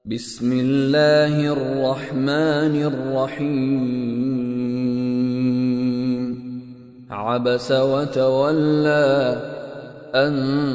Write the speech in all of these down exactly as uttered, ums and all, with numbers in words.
بسم الله الرحمن الرحيم عبس وتولى أن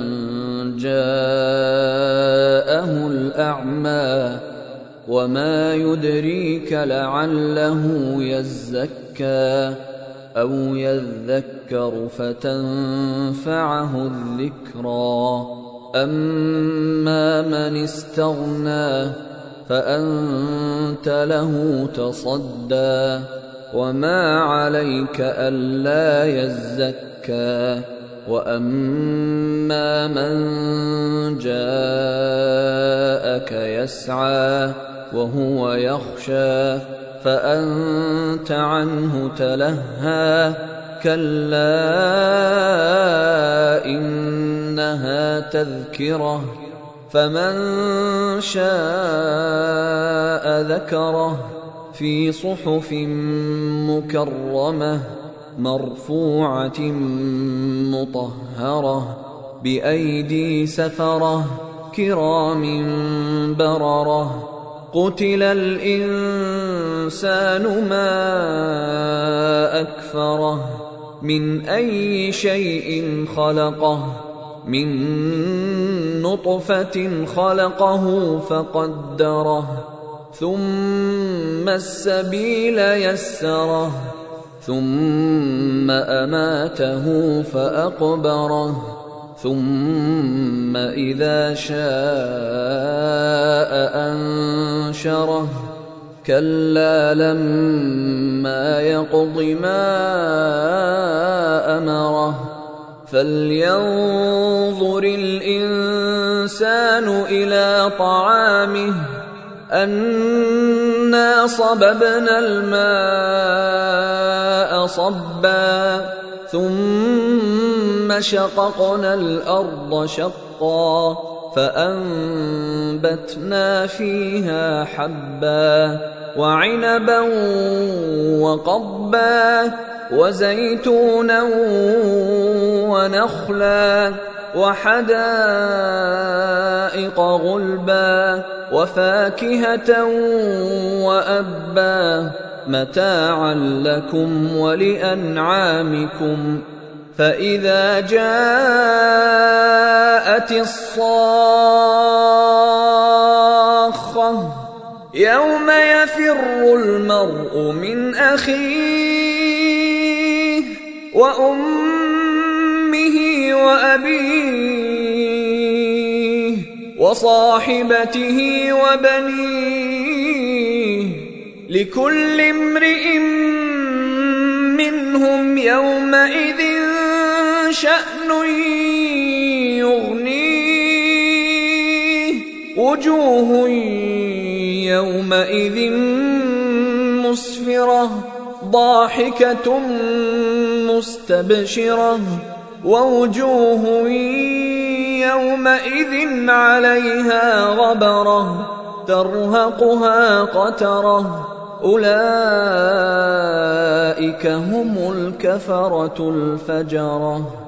جاءه الأعمى وما يدريك لعله يزكى أو يذكر فتنفعه الذكرى أما من استغنى فأنت له تصدى وما عليك ألا يزكى وأما من جاءك يسعى وهو يخشى فأنت عنه تلهى كلا إنها تذكرة فمن شاء ذكره في صحف مكرمة مرفوعة مطهرة بأيدي سفرة كرام بررة قتل الإنسان ما أكفره من أي شيء خلقه من نطفة خلقه فقدره ثم السبيل يسره ثم أماته فأقبره ثم إذا شاء أنشره كلا لما يقض ما أمره فلينظر الإنسان إلى طعامه أنا صببنا الماء صبا ثم شققنا الأرض شقا فأنبتنا فيها حبا وعنبا وقضبا وزيتونا ونخلا وحدائق غلبا وفاكهة وأبا متاعا لكم ولأنعامكم فإذا جاءت الصاخة يوم يفر المرء من أخيه وأمه وأبيه وصاحبته وبنيه لكل امرئ منهم يومئذ شأن يغنيه وجوه يومئذ مسفرة ضاحكة مستبشرة ووجوه يومئذ عليها غبرة ترهقها قترة أولئك هم الكفرة الفجرة.